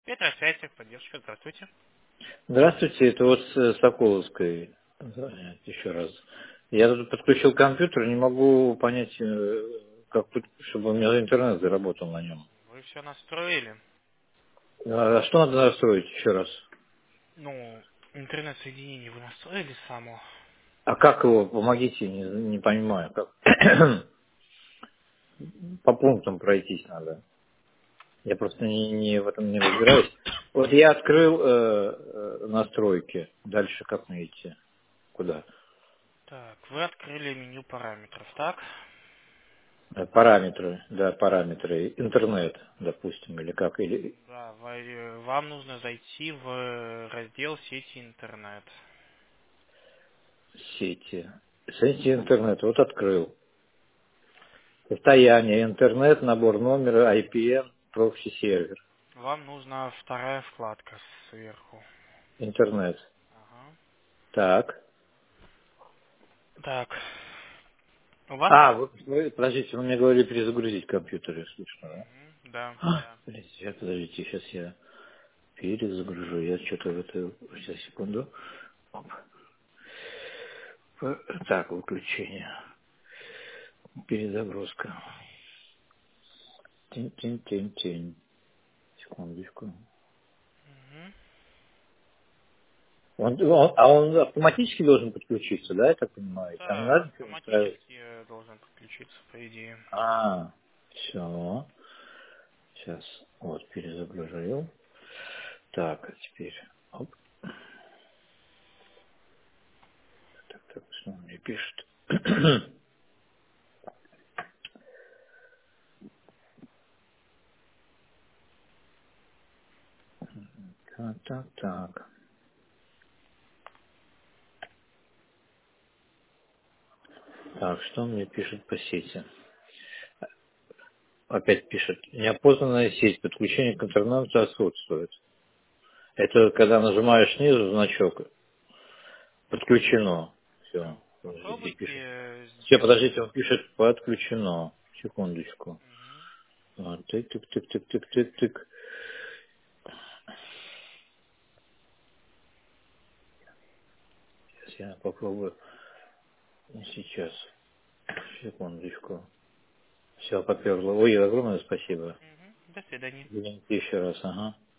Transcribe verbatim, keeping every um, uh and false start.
Петр, связь, поддержка, здравствуйте. Здравствуйте, это вот с Соколовской звонят еще раз. Я тут подключил компьютер, не могу понять, э, как тут, чтобы у меня интернет заработал на нем. Вы все настроили. А что надо настроить еще раз? Ну, интернет-соединение вы настроили само? А как его, помогите, не, не понимаю, как. По пунктам пройтись надо. Я просто не, не в этом не разбираюсь. Вот я открыл э, э, настройки. Дальше как мне идти? Куда? Так, вы открыли меню параметров, так? Э, Параметры, да, параметры. Интернет, допустим, или как, или Да, вы- вам нужно зайти в раздел сети интернет. сети. Сети интернет, вот открыл. Состояние, интернет, набор номера, ай пи эн, прокси-сервер. Вам нужна вторая вкладка сверху. Интернет. Ага. Так. Так, у вас А, там... вы, вы- подождите, вы мне говорили перезагрузить компьютер, я слышно, да? Мгм, да, А, да. подождите, сейчас, подождите, сейчас я перезагружу. Я что-то в это... Сейчас, секунду. Оп. П- Так, выключение. Перезагрузка. Тень-тень-тень-тень. Секундочку. Мгм. Он, он- а он автоматически должен подключиться, да, я так понимаю? Там не Да, надо ничего настраивать? автоматически э, должен подключиться, по идее. А, все. Сейчас, вот, перезагрузил. Так, а теперь, оп. Так, так, что он мне пишет? Так, так, так. Так, что он мне пишет по сети? Опять пишет, неопознанная сеть, подключение к интернету отсутствует. Это когда нажимаешь снизу значок, подключено. Все, подождите, Попробуйте пишет. э, Все, сделать... подождите, он пишет подключено. Секундочку. Мгм. А, тык, тык, тык, тык, тык, тык, тык. Сейчас я попробую. Не сейчас. Секундочку. Все, поперло. Ой, огромное спасибо. Мгм. До свидания. Извините еще раз, ага.